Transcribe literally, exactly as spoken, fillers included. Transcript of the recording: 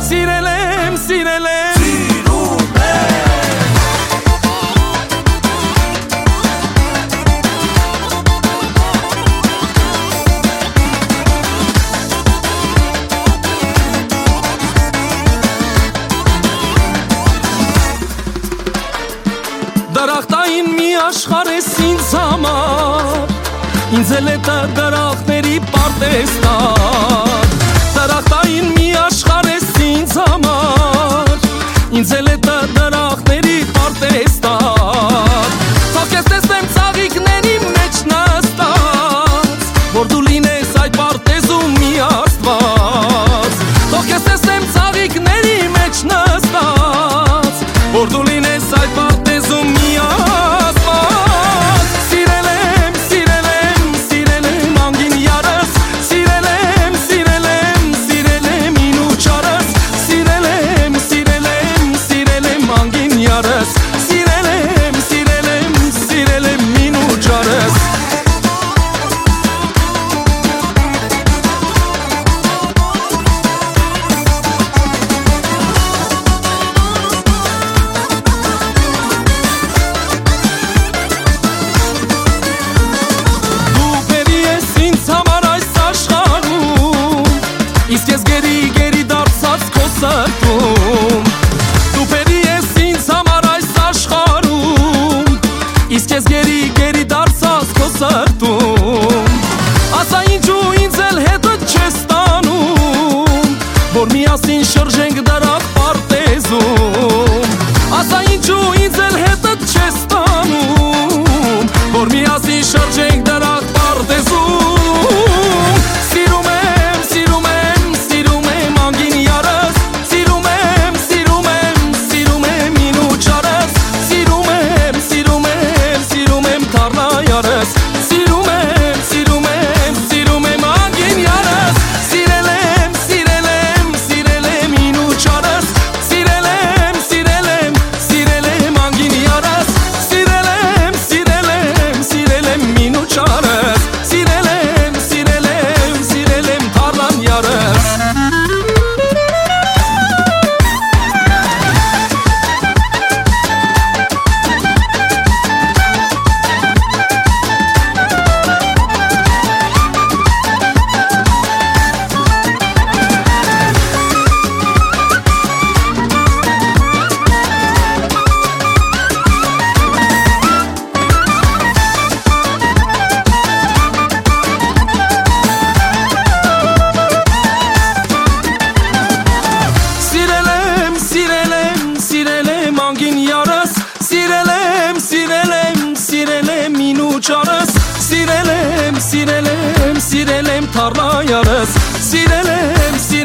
Սիրելեմ, սիրելեմ Սիրում եմ Դրախտային մի աշխարհ ես ինձ համար Ինձ էլ է դրախտների պարտեստար Դրախտային մի աշխարհ ես ինձ համար Ինձ էլ է դրախտների պարտեստար Թող ես տեսնեմ ծաղիկների մեջ նստած Որ դու լինես այդ պարտեզում մի աստված Թող ես տեսնեմ ծաղիկների մեջ նստած Որ դու լինես այդ պարտեզում մի աստված Սիրել եմ, սիրել եմ, սիրել եմ անգին յարս Սիրել եմ, սիրել եմ, սիրել եմ ինու չարս Սիրել եմ, սիրել եմ, սիրել եմ անգին յարս Սիրել եմ, սիրել եմ, սիրել եմ ինու չարս Իսկ ես գերի գերի դարձած քո սրտում Դու բերի ես ինձ համար այս աշխարհում Իսկ ես գերի գերի դարձած քո սրտում Ասա ինչու ինձ էլ հետդ չես տանում Որ միասին շրջենք դրախտ պարտեզում Ասա ինչու ինձ էլ հետդ չես տանում Որ միասին շրջենք դրախտ պարտեզում Սիրում եմ, սիրում եմ Սիրում եմ անգին յարս Սիրում եմ, սիրում եմ, սիրում եմ ինու չարս Սիրում եմ, սիրում եմ, սիրում եմ թառնա յարս Սիրում եմ, սիրում եմ, սիրում եմ անգին յարս Սիրել եմ, սիրել եմ, սիրել եմ ինու չարս Սիրել եմ, սիրել եմ, սիրել եմ անգին յարս Սիրել եմ, սիրել եմ, սիրել եմ ինու չարս Սիրել եմ, սիրել եմ, սիրել եմ թառնան յարս Սիրել եմ, սիրել եմ, սիրել եմ անգին յարս Սիրել եմ, սիրել եմ, սիրել եմ ինու չարս Սիրել եմ, սիրել եմ, սիրել եմ թառնա յարս Սիրել եմ, սիրել